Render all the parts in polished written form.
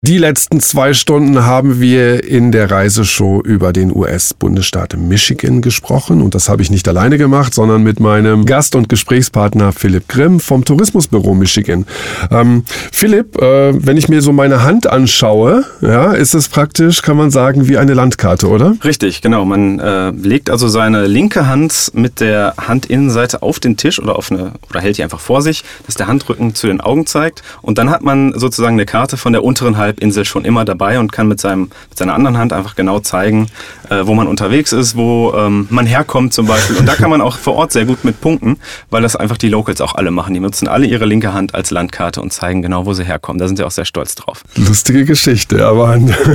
Die letzten 2 Stunden haben wir in der Reiseshow über den US-Bundesstaat Michigan gesprochen. Und das habe ich nicht alleine gemacht, sondern mit meinem Gast und Gesprächspartner Philipp Grimm vom Tourismusbüro Michigan. Philipp, wenn ich mir so meine Hand anschaue, ja, ist es praktisch, kann man sagen, wie eine Landkarte, oder? Richtig, genau. Man legt also seine linke Hand mit der Handinnenseite auf den Tisch oder hält die einfach vor sich, dass der Handrücken zu den Augen zeigt. Und dann hat man sozusagen eine Karte von der unteren Halbinsel schon immer dabei und kann mit seiner anderen Hand einfach genau zeigen, wo man unterwegs ist, wo man herkommt zum Beispiel. Und da kann man auch vor Ort sehr gut mit punkten, weil das einfach die Locals auch alle machen. Die nutzen alle ihre linke Hand als Landkarte und zeigen genau, wo sie herkommen. Da sind sie auch sehr stolz drauf. Lustige Geschichte, aber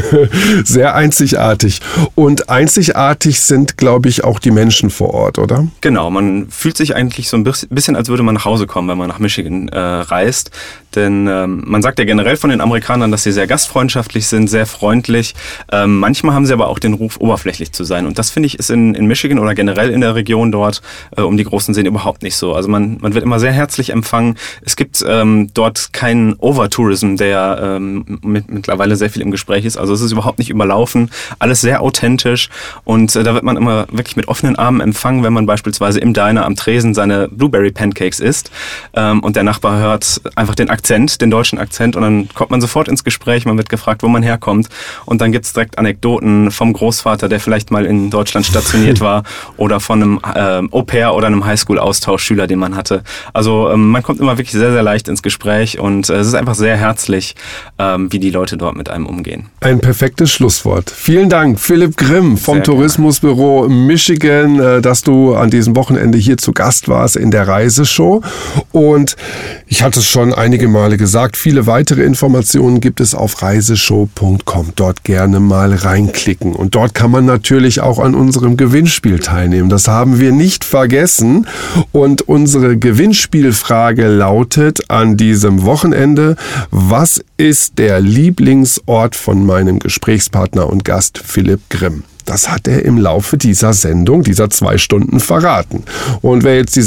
sehr einzigartig. Und einzigartig sind, glaube ich, auch die Menschen vor Ort, oder? Genau, man fühlt sich eigentlich so ein bisschen, als würde man nach Hause kommen, wenn man nach Michigan reist. Denn man sagt ja generell von den Amerikanern, dass sie sehr gastfreundschaftlich sind, sehr freundlich. Manchmal haben sie aber auch den Ruf, oberflächlich zu sein. Und das, finde ich, ist in Michigan oder generell in der Region dort um die großen Seen überhaupt nicht so. Also man wird immer sehr herzlich empfangen. Es gibt dort keinen Overtourism, der mittlerweile sehr viel im Gespräch ist. Also es ist überhaupt nicht überlaufen. Alles sehr authentisch. Und da wird man immer wirklich mit offenen Armen empfangen, wenn man beispielsweise im Diner am Tresen seine Blueberry Pancakes isst. Und der Nachbar hört einfach den deutschen Akzent. Und dann kommt man sofort ins Gespräch. Man wird gefragt, wo man herkommt. Und dann gibt's direkt Anekdoten vom Großvater, der vielleicht mal in Deutschland stationiert war, oder von einem Au-pair oder einem Highschool-Austauschschüler, den man hatte. Also man kommt immer wirklich sehr, sehr leicht ins Gespräch und es ist einfach sehr herzlich, wie die Leute dort mit einem umgehen. Ein perfektes Schlusswort. Vielen Dank, Philipp Grimm vom Tourismusbüro Michigan, dass du an diesem Wochenende hier zu Gast warst in der Reiseshow. Und ich hatte es schon einige Male gesagt, viele weitere Informationen gibt es auf reiseshow.com. Dort gerne mal reinklicken. Und dort kann man natürlich auch an unserem Gewinnspiel teilnehmen. Das haben wir nicht vergessen. Und unsere Gewinnspielfrage lautet an diesem Wochenende: Was ist der Lieblingsort von meinem Gesprächspartner und Gast Philipp Grimm? Das hat er im Laufe dieser Sendung, dieser 2 Stunden verraten. Und wer jetzt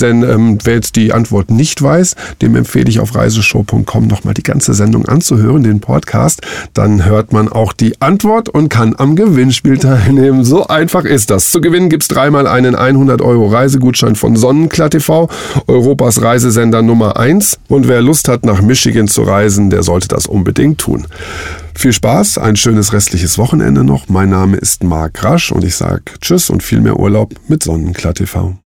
die Antwort nicht weiß, dem empfehle ich auf reiseshow.com nochmal die ganze Sendung anzuhören, den Podcast. Dann hört man auch die Antwort und kann am Gewinnspiel teilnehmen. So einfach ist das. Zu gewinnen gibt's 3-mal einen 100€ Reisegutschein von Sonnenklar TV, Europas Reisesender Nummer 1. Und wer Lust hat, nach Michigan zu reisen, der sollte das unbedingt tun. Viel Spaß, ein schönes restliches Wochenende noch. Mein Name ist Marc Rasch und ich sage Tschüss und viel mehr Urlaub mit Sonnenklar TV.